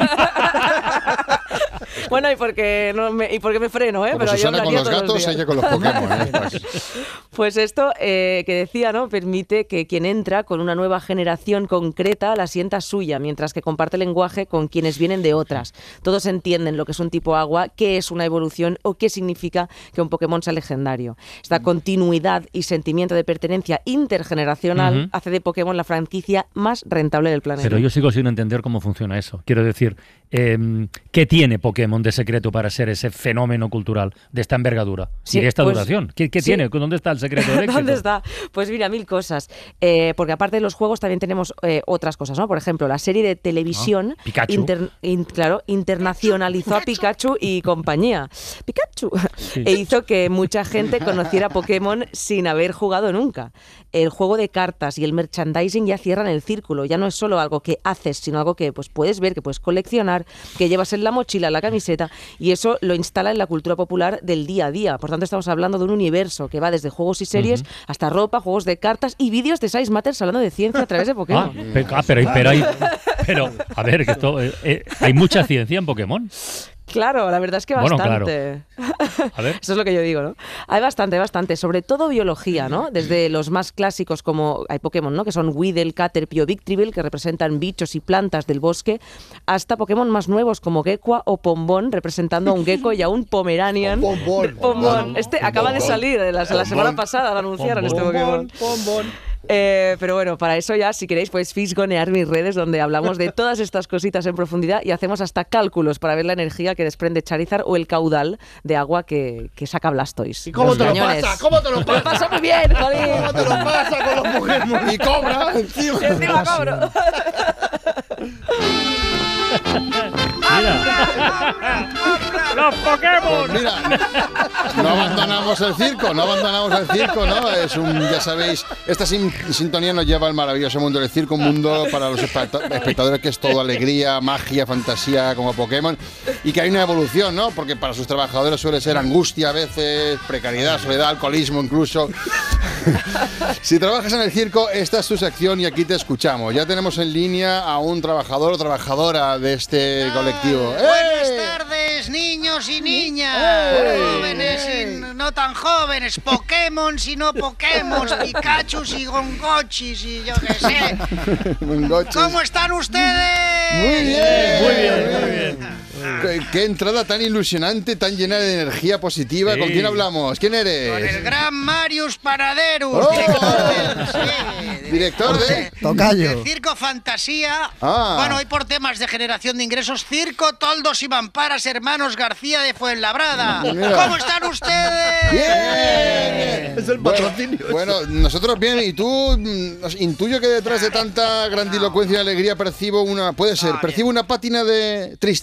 Bueno, y porque, no me, y porque me freno, ¿eh? Como Pero yo Susana con hablaría los todos gatos, días. ella con los Pokémon. ¿eh? Pues- Pues esto eh, que decía, ¿no? Permite que quien entra con una nueva generación concreta la sienta suya, mientras que comparte lenguaje con quienes vienen de otras. Todos entienden lo que es un tipo agua, qué es una evolución o qué significa que un Pokémon sea legendario. Esta continuidad y sentimiento de pertenencia intergeneracional Ujú. hace de Pokémon la franquicia más rentable del planeta. Pero yo sigo sin entender cómo funciona eso. Quiero decir, eh, ¿qué tiene Pokémon de secreto para ser ese fenómeno cultural de esta envergadura Sí, y de esta pues, duración? ¿Qué, qué sí. tiene? ¿Dónde está el secreto del éxito? ¿Dónde está? Pues mira, mil cosas. Eh, porque aparte de los juegos también tenemos eh, otras cosas, ¿no? Por ejemplo, la serie de televisión Ah, Pikachu. inter- in- claro, internacionalizó a Pikachu y compañía. Pikachu. Sí. E hizo que mucha gente conociera Pokémon sin haber jugado nunca. El juego de cartas y el merchandising ya cierran el círculo. Ya no es solo algo que haces, sino algo que pues, puedes ver, que puedes coleccionar, que llevas en la mochila, en la camiseta, y eso lo instala en la cultura popular del día a día. Por tanto, estamos hablando de un universo que va desde juegos y series Ujú. hasta ropa, juegos de cartas y vídeos de Size Matters hablando de ciencia a través de Pokémon. Ah, pe- ah, pero, hay- pero, hay, pero, a ver, que esto, eh, eh, hay mucha ciencia en Pokémon. Claro, la verdad es que Bueno, bastante. A ver. Eso es lo que yo digo, ¿no? Hay bastante, bastante. Sobre todo biología, ¿no? Desde los más clásicos como hay Pokémon, ¿no? Que son Weedle, Caterpie o Victreebel, que representan bichos y plantas del bosque, hasta Pokémon más nuevos como Gekua o Pombón, representando a un gecko y a un Pomeranian. Pombón. Pombón. Este acaba de salir de la, la semana pasada, lo anunciaron este Pokémon. Eh, pero bueno, para eso ya, si queréis, podéis fisgonear mis redes donde hablamos de todas estas cositas en profundidad y hacemos hasta cálculos para ver la energía que desprende Charizard o el caudal de agua que, que saca Blastoise. ¿Y cómo Los te lo cañones. pasa? ¿Cómo te lo Me pasa? lo paso muy bien, jolín. ¿Cómo te lo pasa con los Pokémon? Y cobra encima. Y encima cobro. ¡Los Pokémon! Pues mira, no abandonamos el circo, no abandonamos el circo, ¿no? Es un, ya sabéis, esta sin- sintonía nos lleva al maravilloso mundo del circo, un mundo para los especta- espectadores que es todo alegría, magia, fantasía, como Pokémon, y que hay una evolución, ¿no? Porque para sus trabajadores suele ser angustia a veces, precariedad, soledad, alcoholismo incluso. Si trabajas en el circo, esta es tu sección y aquí te escuchamos. Ya tenemos en línea a un trabajador o trabajadora de este colectivo. Buenas ¡Eh! tardes, niños y niñas. ¡Ey! Jóvenes y no tan jóvenes. Pokémon y no Pokémon. Pikachu y Gongochis y yo qué sé. Mongoches. ¿Cómo están ustedes? Muy bien. Muy bien, muy bien. Qué, qué entrada tan ilusionante, tan llena de energía positiva. Sí. ¿Con quién hablamos? ¿Quién Con el eres? gran Marius Paraderus, Oh. director del sí, Director de... Tocayo. del Circo Fantasía. Ah. Bueno, hoy por temas de generación de ingresos, Circo Toldos y Mamparas, hermanos García de Fuenlabrada. Mira. ¿Cómo están ustedes? ¡Bien! Es el patrocinio. Bueno, nosotros bien, y tú mm, os intuyo que detrás de tanta grandilocuencia y alegría percibo una, puede ser, Ah, percibo una pátina de tristeza.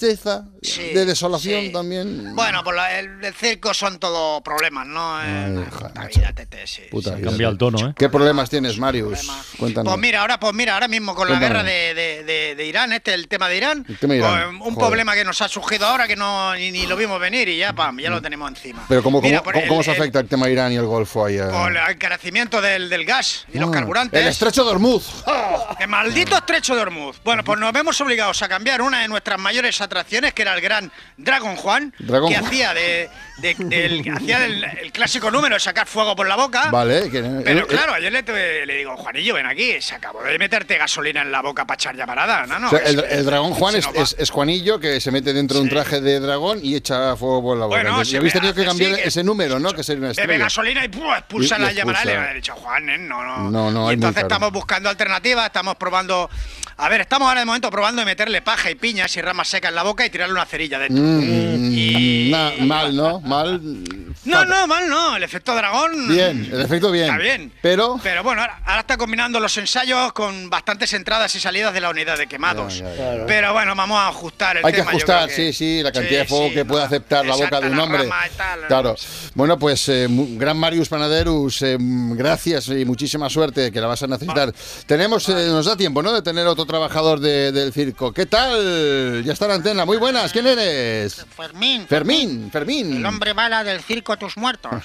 Sí, de desolación sí. también. Bueno, pues la- el, el circo son todo problemas, ¿no? Eh, puta vida, tete, sí. Puta Se vida. cambia el tono, ¿eh? ¿Qué problemas tienes, Marius? Cuéntanos. Pues mira, ahora, pues mira, ahora mismo con la Cuéntame. guerra de, de- de- de Irán, este, el tema de Irán, El tema de Irán, pues, un joder. problema que nos ha surgido ahora que no ni, ni lo vimos venir y ya, pam, ya lo tenemos encima. Pero ¿cómo, Mira, cómo, por cómo, el- cómo se el- afecta el tema de Irán y el Golfo ahí? eh? Por el encarecimiento del, del gas y los Ah, carburantes. El estrecho de Hormuz. ¡Qué maldito estrecho de Hormuz! Bueno, pues nos vemos obligados a cambiar una de nuestras mayores atracciones, que era el gran Dragon Juan, Dragon que Juan. hacía de, de- del, hacía del- el clásico número de sacar fuego por la boca. Vale. Que, Pero eh, claro, ayer le, tuve- le digo, Juanillo, ven aquí, se acabó de meterte gasolina en la boca para echar llamarada. No, no. o sea, es el, que- el dragón Juan se es, nos va. es, es Juanillo que se mete dentro de un traje de dragón y echa fuego por la boca. Bueno, Entonces, se y habéis ve- tenido que hace cambiar así que- ese número, ¿no? Que sería una Bebe estrella. gasolina y ¡pum! expulsa Y- y la llamarada. expulsa. Le he dicho, Juan, eh, no, no. No, no, y es muy entonces caro. estamos buscando alternativas, estamos probando. A ver, estamos ahora de momento probando de meterle paja y piñas y ramas secas en la boca y tirarle una cerilla dentro. Mm, na- mal, ¿no? Mal. No, no, mal no. El efecto dragón. Bien, el efecto bien. Está bien. Pero. Pero bueno, ahora, ahora está combinando los ensayos con bastantes entradas y salidas de la unidad de quemados. Ya, ya, ya. Pero bueno, vamos a ajustar el Hay que tema. yo ajustar, creo que- sí, sí, la cantidad Sí, de fuego sí, que puede aceptar la boca exacto, de un la hombre. rama y tal. Claro. Bueno, pues eh, mu- gran Marius Panaderus, eh, gracias y muchísima suerte, que la vas a necesitar. Tenemos, eh, nos da tiempo, ¿no?, de tener otro trabajador de- del circo. ¿Qué tal? Ya está en antena. Muy buenas. ¿Quién eres? Fermín. Fermín, Fermín. El hombre bala del circo Tus Muertos.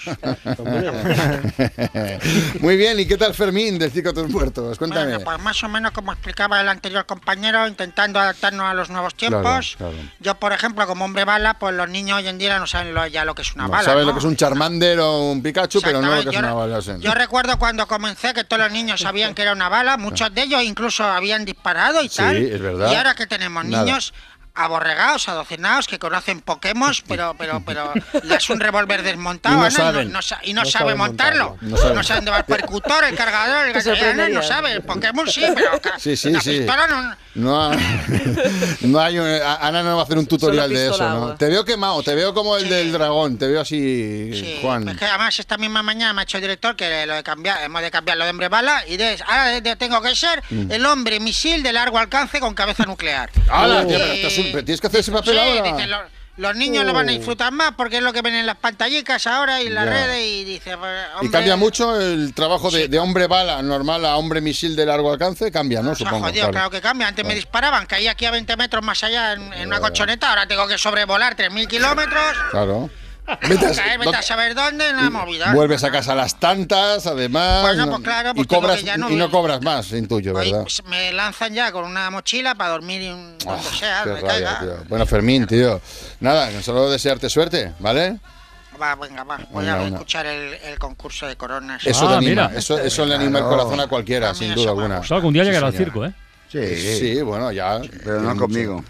Muy bien. ¿Y qué tal, Fermín, del circo Tus Muertos? Cuéntame. Bueno, pues más o menos como explicaba el anterior compañero, intentando adaptarnos a los nuevos tiempos. Claro, claro. Yo, por ejemplo, como hombre bala, pues los niños hoy en día no saben lo- ya lo que es una No, bala. saben ¿no? lo que es un Charmander o un Pikachu, pero no lo que es Exactamente. una bala. sí. Yo recuerdo cuando comencé que todos los niños sabían que era una bala, muchos de ellos incluso habían disparado y Sí, tal. es verdad. Y ahora que tenemos Nada. niños aborregados, adocinados, que conocen Pokémon, pero pero pero le das un revólver desmontado Y no Ana, saben. no sa- y no, No sabe saben montarlo. montarlo. No saben. No saben llevar el percutor, el cargador, el Te gasolina, sorprendería. no sabe. El Pokémon sí, pero ca- Sí, sí, la sí. pistola no. No, ha- no hay un- a- Ana no va a hacer un tutorial Solo de eso, pistola ¿no? agua. Te veo quemado, te veo como el del dragón, te veo así, Sí, Juan. es que además esta misma mañana me ha hecho el director que lo de cambiar, hemos de cambiar lo de hombre bala y de, ahora de- de- tengo que ser Mm. el hombre misil de largo alcance con cabeza nuclear. ¡Hala, Y- tío, pero esto es un- pero tienes que hacer ese papel sí, ahora! dice, lo- los niños lo van a disfrutar más porque es lo que ven en las pantallicas ahora y en las Ya. redes y dice, pues, Y hombre, cambia mucho el trabajo de, de hombre bala normal a hombre misil de largo alcance, cambia, ¿no? se ha Supongo. jodido, claro que cambia. Antes me disparaban, caía aquí a veinte metros más allá en, en una colchoneta, ahora tengo que sobrevolar tres mil kilómetros. Claro. Vete a- Caer, vete a saber dónde, en la movida. Vuelves a casa a las tantas, además. Bueno, ¿no? pues claro, y pues tengo cobras que ya no y no vi- cobras más, intuyo, Hoy, ¿verdad? pues, me lanzan ya con una mochila para dormir en donde sea, Qué donde rabia, caiga. tío. Bueno, Fermín, tío. Nada, solo desearte suerte, ¿vale? Va, venga, va. Voy Venga, a una. escuchar el, el concurso de coronas. Eso Ah, le anima, mira. eso, eso le anima el Claro. corazón a cualquiera, sin duda alguna. Pues algún día Sí, llegará al señor. circo, ¿eh? Sí, Sí, bueno, ya. pero no tiene conmigo.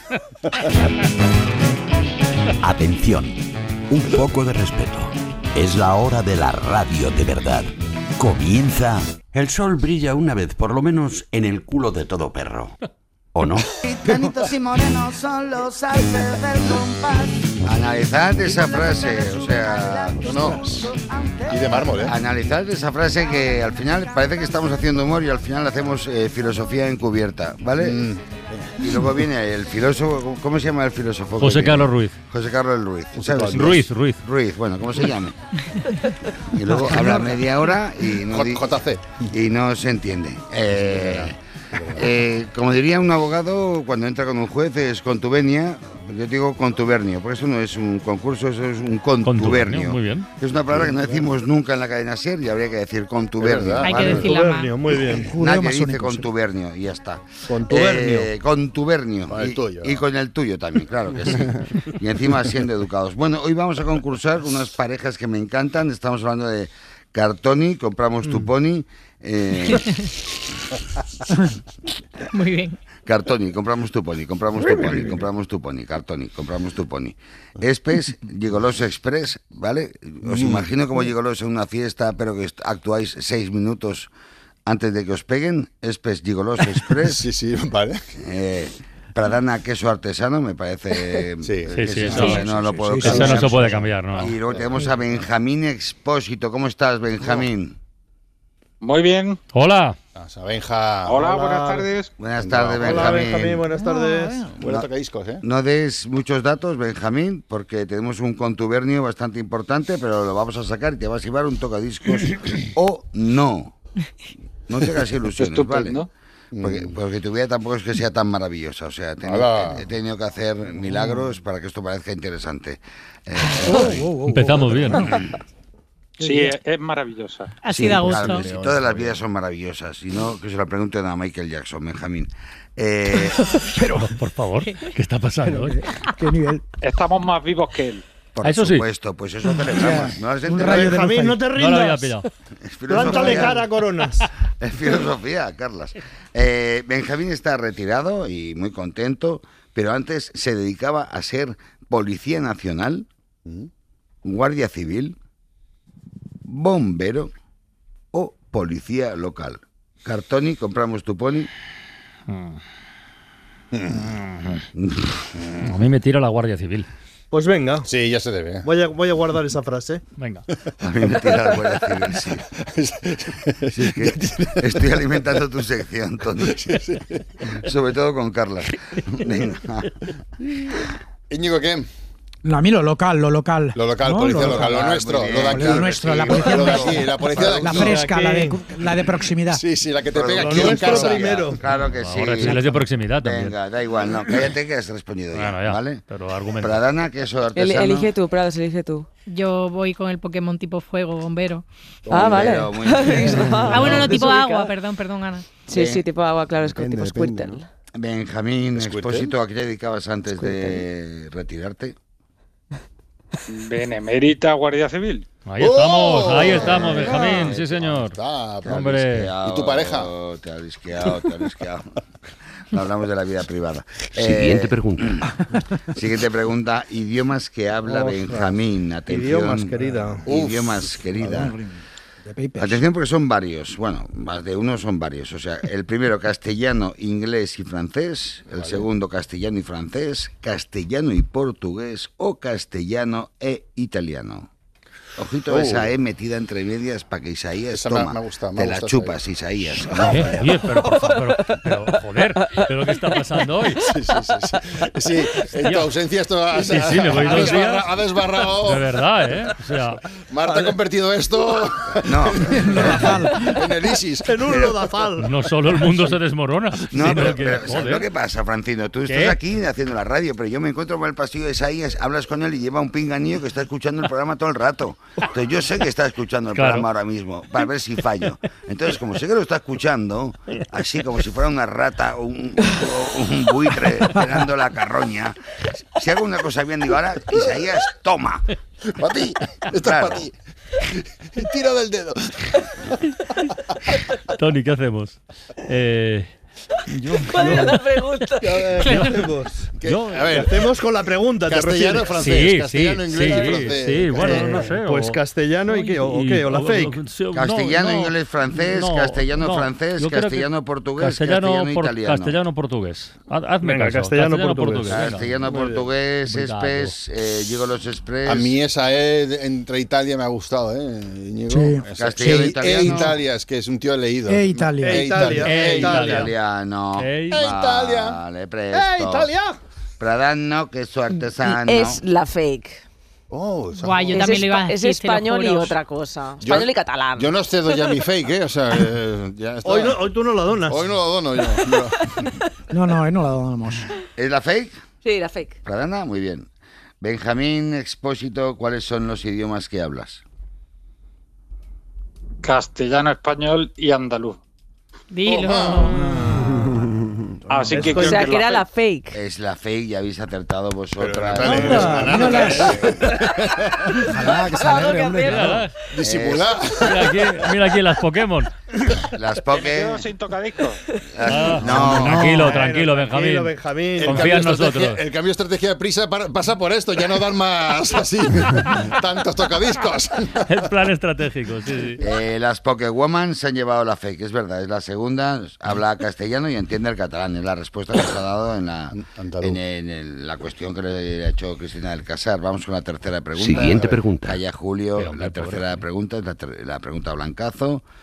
Atención, un poco de respeto. Es la hora de la radio de verdad. Comienza. El sol brilla una vez por lo menos en el culo de todo perro. ¿O no? Gitanitos y morenos son los alces del compás. Analizad esa frase, o sea, no. Y de mármol, ¿eh? Analizad esa frase que al final parece que estamos haciendo humor y al final hacemos eh, filosofía encubierta, ¿vale? Mm. Y luego viene el filósofo, ¿cómo se llama el filósofo? José que viene? Carlos Ruiz. José Carlos Ruiz. ¿sabes? Ruiz, Ruiz. Ruiz, bueno, ¿cómo se llame? Y luego habla media hora y no, di- J C. y no se entiende. Eh, eh, como diría un abogado, cuando entra con un juez es contubenia. Yo digo contubernio, porque eso no es un concurso, eso es un contubernio. Contubernio, muy bien. Es una palabra que no decimos nunca en la cadena SER y habría que decir contubernio. Es verdad. Hay que ¿vale? decirla más. Contubernio, muy bien. Nadie Judeo-masónico, dice sí. contubernio y ya está. Contubernio. Eh, contubernio. Con el Y- tuyo. Y, con el tuyo también, claro que sí. Y encima siendo educados. Bueno, hoy vamos a concursar unas parejas que me encantan. Estamos hablando de Cartoni, compramos tu pony. eh, Muy bien. Cartoni, compramos tu pony, compramos tu pony, compramos tu pony, Cartoni, compramos tu pony. Espes, Gigolos Express, ¿vale? Os imagino como Gigolos en una fiesta, pero que est- actuáis seis minutos antes de que os peguen. Espes, Gigolos Express. Sí, sí, vale. Eh, Pradana, queso artesano, me parece. Sí, que sí, sí, eso eso- no lo puedo sí, sí, Eso cambiar. no se puede cambiar, ¿no? Y luego tenemos a Benjamín Expósito. ¿Cómo estás, Benjamín? Muy bien. Hola. A Benja. Hola, buenas tardes. Buenas tardes, Benjamín. Hola, Benjamín, buenas tardes. Buenos No- tocadiscos, ¿eh? No des muchos datos, Benjamín, porque tenemos un contubernio bastante importante, pero lo vamos a sacar y te vas a llevar un tocadiscos o no. No te hagas ilusiones, Estupendo. ¿vale? Porque, porque tu vida tampoco es que sea tan maravillosa. O sea, he tenido, Hola. he tenido que hacer milagros para que esto parezca interesante. Eh, Empezamos bien. Sí, es, es maravillosa. Así sí, da gusto. claro que sí, todas las vidas son maravillosas. Si no, que se lo pregunten a Michael Jackson, Benjamín. Eh, Pero, por favor, ¿qué está pasando hoy? ¿Qué nivel? Estamos más vivos que él. por Eso sí. supuesto, pues eso celebramos. ¿No has Un enterado? rayo de Benjamín, luz no ahí. te No lo había rindas. pillado. Es Plántale filosofía. cara a Coronas. Es filosofía, Carlas. Eh, Benjamín está retirado y muy contento, pero antes se dedicaba a ser policía nacional, guardia civil, bombero o policía local. Cartoni, compramos tu pony. A mí me tira la Guardia Civil. Pues venga. Sí, ya se debe. Voy a, voy a guardar esa frase. Venga. A mí me tira la Guardia Civil, sí. Sí, es que estoy alimentando tu sección, Tony. Sobre todo con Carla. Venga. Íñigo, ¿qué? No, a mí lo local, lo local. Lo local, ¿no? policía Lo local, lo local, nuestro, muy lo de bien. aquí. Lo nuestro, la policía Lo de nuestra. aquí, la policía de aquí. La Lo de fresca, aquí. la de, la de proximidad. Sí, sí, la que te pega Lo aquí en nuestro casa. primero. Claro que sí. Ahora es de proximidad también. Venga, da igual, no, cállate que has respondido ya, Bueno, ya, ¿vale? pero argumenta. Pradana, que eso El- artesano. elige tú, Prados, elige tú. Yo voy con el Pokémon tipo fuego, bombero. Ah, vale. Bombero, muy bien. Ah, bueno, no, tipo Desubicado. agua, perdón, perdón, Ana. Sí, Bien. sí, tipo agua, claro, es Depende, tipo depende, Squirtle. ¿no? Benjamín ¿Squirtle? Expósito, ¿a qué te dedicabas antes de retirarte? Benemérita Guardia Civil. Ahí estamos, ¡Oh! ahí estamos, Benjamín, sí señor. Está, Te has Hombre. disqueado, ¿Y tu pareja? Te has disqueado, te has disqueado. No hablamos de la vida privada. Siguiente Eh, pregunta. Siguiente pregunta. Idiomas que habla Ostras. Benjamín. Atención. Idiomas, querida. Idiomas, querida. De papers. Atención porque son varios. Bueno, más de uno son varios. O sea, el primero castellano, inglés y francés. El segundo castellano y francés. Castellano y portugués. O castellano e italiano. Ojito a Oh. esa E metida entre medias para que Isaías Esa me ha- toma. me ha gustado, me ha te la gustado chupas, Isaías. Oye, oye, pero, por favor, pero, pero, joder, ¿pero qué está pasando hoy? Sí, sí, sí. Sí, sí, en tu ausencia esto ha, Sí, sí, me voy ha dos desbarra- días. ha desbarrado. De verdad, ¿eh? O sea, Marta ha convertido esto No, en el ISIS. En un lodazal. no solo el mundo se desmorona, no, sino pero, que, pero ¿sabes joder. lo que pasa, Francino? Tú ¿Qué? estás aquí haciendo la radio, pero yo me encuentro por el pasillo de Isaías, hablas con él y lleva un pinganillo que está escuchando el programa todo el rato. Entonces yo sé que está escuchando el Claro. programa ahora mismo, para ver si fallo. Entonces, como sé que lo está escuchando, así como si fuera una rata o un, o un buitre esperando la carroña, si hago una cosa bien, digo, ahora, Isaías, toma. Para ti, esto Claro. es para ti. Tira del dedo. Tony, ¿qué hacemos? Eh, yo, ¿Cuál era la pregunta? ¿Qué hacemos? ¿Qué? Yo- A ¿Qué ver, hacemos con la pregunta? ¿Te castellano, refieres? francés, Sí, castellano, sí, inglés sí, y francés. sí, bueno, Eh, no sé. Pues o- castellano y qué, o, o qué, o la fake. sí, no, Castellano, no, inglés, francés, no, castellano, no. francés, Yo creo que castellano, portugués, castellano, castellano, por- italiano. castellano, portugués. Haz- Hazme Venga, caso. castellano, portugués. venga. Castellano, Muy bien. portugués, Cuidado. Express, eh, Gigolos Express. A mí esa E de- entre Italia me ha gustado, ¿eh, Íñigo? Sí. Esa- Castellano, E- italiano. E Italia, es que es un tío leído. E Italia. E Italia. E E Italia. Italiano. Ey. E Italia. Vale, presto. ¡Eh, Italia! Pradano, que es su artesano. Es la fake. Oh, esa- Guay, yo Es, también lo iba a espa- es decir, te lo español y juro. otra cosa. Yo- Español y catalán. Yo no cedo ya mi fake, ¿eh? O sea, eh, ya está. Hoy, no, hoy tú no la donas. Hoy no lo dono yo. No. No, no, eh, no la damos. ¿Es la fake? Sí, la fake. Pradana, muy bien. Benjamín Expósito, ¿cuáles son los idiomas que hablas? Castellano, español y andaluz. Dilo. Así que Estoy- creo O sea, que que era la fake. Es la fake, ya habéis acertado vosotras. Pero, Natalia, Eh, eres banana, míralas. ¿eh? Ojalá que se alegre, hombre. Mira, Disimula. mira aquí, mira aquí las Pokémon. Las me poke. quedo sin tocadiscos. Ah, No, tranquilo, Bueno, tranquilo, tranquilo, Benjamín. Benjamín. El Confía cambio en de estrategia- nosotros. El cambio de estrategia de prisa para- pasa por esto, ya no dan más así tantos tocadiscos. El plan estratégico, sí, sí. Eh, las Pokéwoman se han llevado la fake, es verdad, es la segunda, habla castellano y entiende el catalán, es la respuesta que se ha dado en la, Andaluz. en, en el- la cuestión que le ha hecho Cristina del Casar. Vamos con la tercera pregunta. Siguiente pregunta. Calla Julio, Pero, hombre, la tercera pregunta es la, ter- la pregunta Blancazo.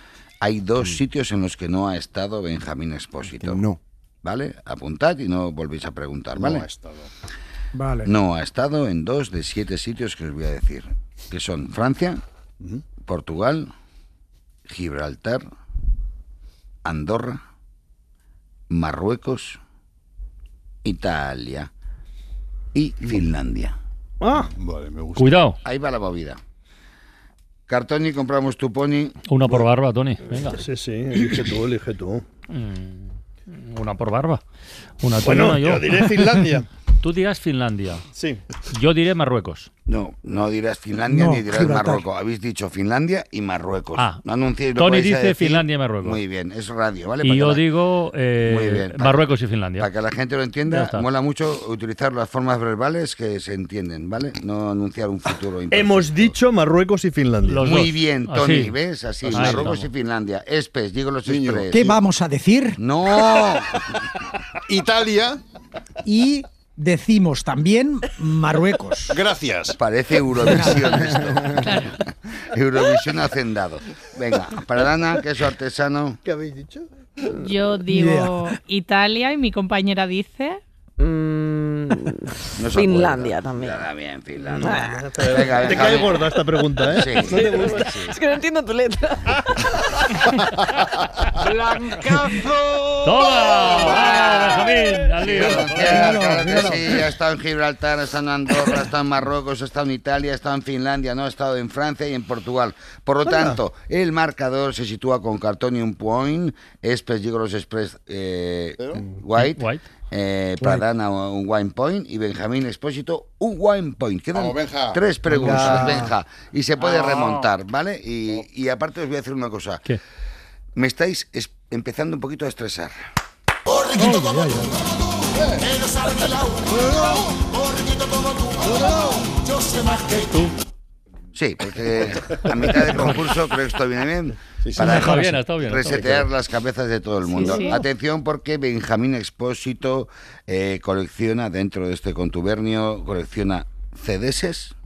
hay dos sitios en los que no ha estado Benjamín Expósito. No. ¿Vale? Apuntad y no volvéis a preguntar, ¿vale? No ha estado. Vale. No ha estado en dos de siete sitios que os voy a decir, que son Francia, uh-huh. Portugal, Gibraltar, Andorra, Marruecos, Italia y Finlandia. Ah, vale, me gusta. Cuidado. Ahí va la movida. Cartoni, compramos tu pony. Una por barba, Tony. Venga. Sí, sí, elige tú, elige tú. Mm, una por barba. Una tú, bueno, una yo. yo diré Finlandia. Tú dirás Finlandia. Sí. Yo diré Marruecos. No, no dirás Finlandia No, ni dirás Gibraltar. Marruecos. Habéis dicho Finlandia y Marruecos. Ah. No anunciéis lo Tony vais a dice decir. Finlandia y Marruecos. Muy bien, es radio, ¿vale? Y Para yo que la- digo eh, Muy bien. Para- Marruecos y Finlandia. Para que la gente lo Ya entienda, está. mola mucho utilizar las formas verbales que se entienden, ¿vale? No anunciar un futuro imperfecto. Hemos dicho Marruecos y Finlandia. Los Muy dos. bien, Tony, Así. ¿ves? Así, Así Marruecos estamos. y Finlandia. Espes, digo los expres. ¿Qué vamos a decir? No. Italia. Y decimos también Marruecos. Gracias. Parece Eurovisión esto. Eurovisión hacendado. Venga, para Dana, queso artesano. ¿Qué habéis dicho? Yo digo Italia y mi compañera dice... Mm, No se Finlandia acuerda. también. Ya, bien, Finlandia. Ah. Venga, Te venga, cae venga. gorda esta pregunta, ¿eh? Sí. ¿No te gusta? Sí. Es que no entiendo tu letra. ¡Blancazo! ¡Toma! ¡Vamos, Benjamín! ¡Al lío! Claro, claro que míralo. sí, ha estado en Gibraltar, ha estado en Andorra, ha estado en Marruecos, ha estado en Italia, ha estado en Finlandia, no ha estado en Francia y en Portugal. Por lo tanto, el marcador se sitúa con Cartoni un point, Espes Gigolos Express eh, White, White. eh, Pradana un one point y Benjamín Expósito un one point. Quedan Vamos, Benja. tres preguntas, Venga. Benja, y se puede Ah. remontar, ¿vale? Y, y aparte os voy a decir una cosa. ¿Qué? Me estáis es- empezando un poquito a estresar. Sí, porque a mitad del concurso creo que esto viene bien Sí, sí. para Está bien, está bien, está resetear las cabezas de todo el mundo. sí. Atención porque Benjamín Expósito eh, colecciona dentro de este contubernio, colecciona C Ds,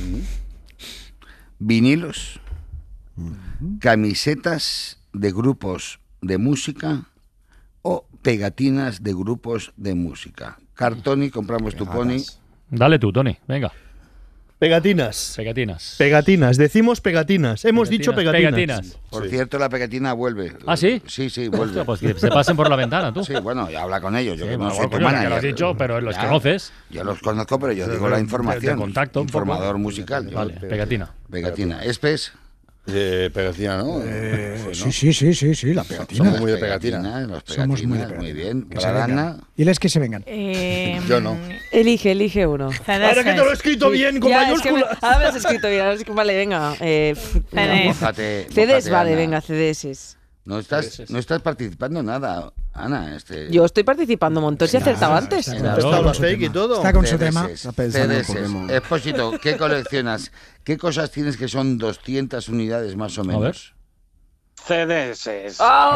vinilos, camisetas de grupos de música o pegatinas de grupos de música. Cartoni, compramos tu pony. Dale tú, Tony. Venga. Pegatinas. Pegatinas. Pegatinas. Decimos pegatinas. Hemos dicho pegatinas. Pegatinas. Por cierto, la pegatina vuelve. ¿Ah, sí? Sí, sí, vuelve. Hostia, pues que se pasen por la ventana, tú. Sí, bueno, ya habla con ellos. Yo Sí, que no bueno, soy tu coño, ya manager. lo has dicho, pero los Ya, conoces. Yo los conozco, pero yo De- digo la de- información. de contacto un poco. Informador musical. yo- Vale, pegatina. Pegatina. Espes. Eh, pegatina, ¿no? Eh, Sí, ¿no? sí, sí, sí, sí, sí, la pegatina. Somos muy de pegatina. Pegatinas, Los Somos muy de pegatinas, muy pegatina. bien. Que se Para vengan. Dana. Diles que se vengan. Eh, Yo no. Elige, elige uno. Ahora que te lo he escrito bien, con Ya, es que me- mayúsculas. ahora me lo has escrito bien. ahora es que- Vale, venga. Eh, pf, venga. Mójate, C Ds, mójate, vale, Ana. venga, C Ds. No estás, no estás participando en nada, Ana. Este... Yo estoy participando un montón, si he acertado antes. está- Está Claro. la fake y todo. Está con su C Ds, tema. Está pensando en C Ds. Pokémon. Expósito, ¿qué coleccionas? ¿Qué cosas tienes que son doscientas unidades más o menos? C Ds.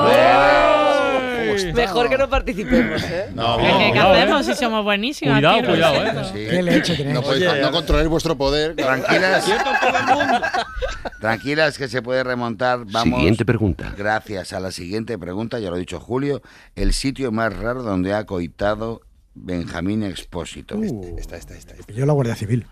¡Ay! Mejor que no participemos, ¿eh? No, ¿Qué, qué cuidado, hacemos eh. si somos buenísimos? Cuidado, tío? cuidado, Lo eh. siento. Sí. Qué leche No, tenéis. podéis, Oye, no controláis vuestro poder. Tranquilas. Tranquilas que se puede remontar. Vamos. Siguiente pregunta. Gracias a la siguiente pregunta, ya lo ha dicho Julio, el sitio más raro donde ha coitado Benjamín Expósito. Esta, esta, esta. esta. Pilló la Guardia Civil.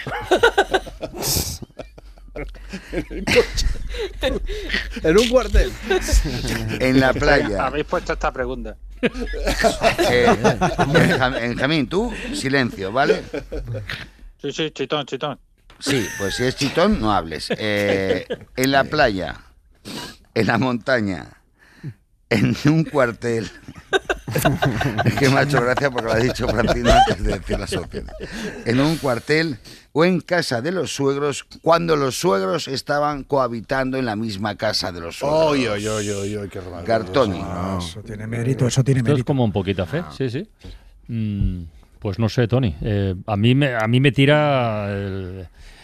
En un cuartel. En la playa. Habéis puesto esta pregunta. Eh, Benjam- Benjamín, tú, silencio, ¿vale? Sí, sí, chitón, chitón. Sí, pues si es chitón, no hables. Eh, en la playa, en la montaña, en un cuartel. Es que me ha hecho gracia porque lo ha dicho Francino antes de decir las opciones. En un cuartel o en casa de los suegros cuando los suegros estaban cohabitando en la misma casa de los suegros. Oy, oy, oy, oy, oy, qué romántico. Cartoni. Ah, eso tiene mérito, eso tiene Esto es mérito. como un poquito fe, sí, sí. Mm, pues no sé, Tony. Eh, a, mí me, a mí me tira el-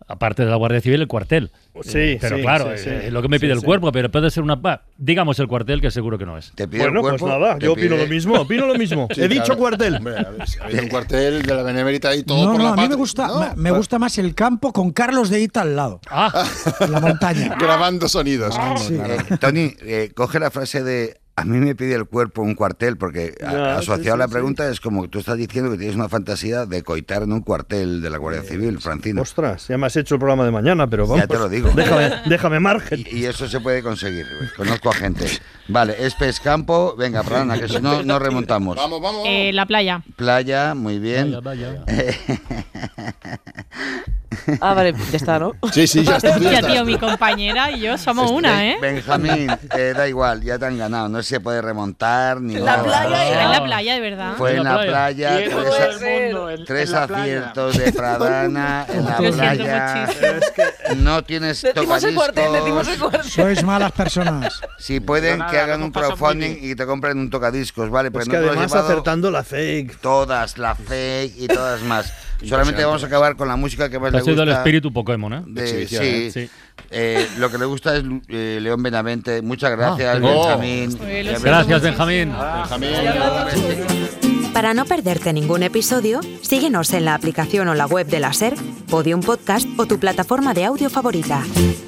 Aparte de la Guardia Civil, el cuartel. Sí, pero sí, claro, sí, sí. es lo que me pide Sí, el sí. cuerpo, pero puede ser una... va, digamos el cuartel, que seguro que no es. ¿Te pide Bueno, el cuerpo? pues nada, ¿Te yo opino pide- lo mismo, opino lo mismo. Sí, He dicho claro. cuartel. Hombre, a ver, si ha habido un cuartel de la Benemérita y todo No, por no, la a mí me patria. gusta, No, me, me gusta más el campo con Carlos de Ita al lado. Ah, en la montaña. grabando sonidos. Sí. Eh, Tony, eh, coge la frase de a mí me pide el cuerpo un cuartel, porque a- Ya, asociado sí, a sí, la sí. pregunta es como que tú estás diciendo que tienes una fantasía de coitar en un cuartel de la Guardia Civil, Francino. Ostras, ya me has hecho el programa de mañana, pero vamos. Ya te lo digo. Déjame, déjame margen. Y, y eso se puede conseguir. Conozco a gente. Vale, Espes Campo. Venga, Prana, que si no, no remontamos. Vamos, vamos. Eh, la playa. Playa, muy bien. vaya, vaya. Ah, vale, ya está, ¿no? Sí, sí, ya está. tú ya Ya, estás. tío, mi compañera y yo somos Ben- una, ¿eh? Benjamín, eh, da igual, ya te han ganado. No se puede remontar ni La nada. playa Era en era- la playa, de verdad. Fue en En la la playa. playa, Y tres, todo a- el mundo en- tres en la playa. aciertos de Pradana en la Lo siento playa. muchísimo. No tienes Decimos el cuartel, decimos el tocadiscos. cuartel. Sois malas personas. Si pueden, Pero que nada, hagan lo un hemos pasado muy crowdfunding bien. y te compren un tocadiscos, ¿vale? Es Pero que no te lo has además llevado acertando la fake. todas, la fake y todas más. Solamente vamos a acabar con la música que más Te le ha sido el gusta. espíritu Pokémon, ¿eh? de- Exhibición, sí, ¿eh? Sí. Eh, lo que le gusta es eh, León Benavente. Muchas gracias, Ah, Benjamín. Oye, lo siento Gracias, muchísimo. Benjamín. Benjamín. Para no perderte ningún episodio, síguenos en la aplicación o la web de la SER, Podium Podcast o tu plataforma de audio favorita.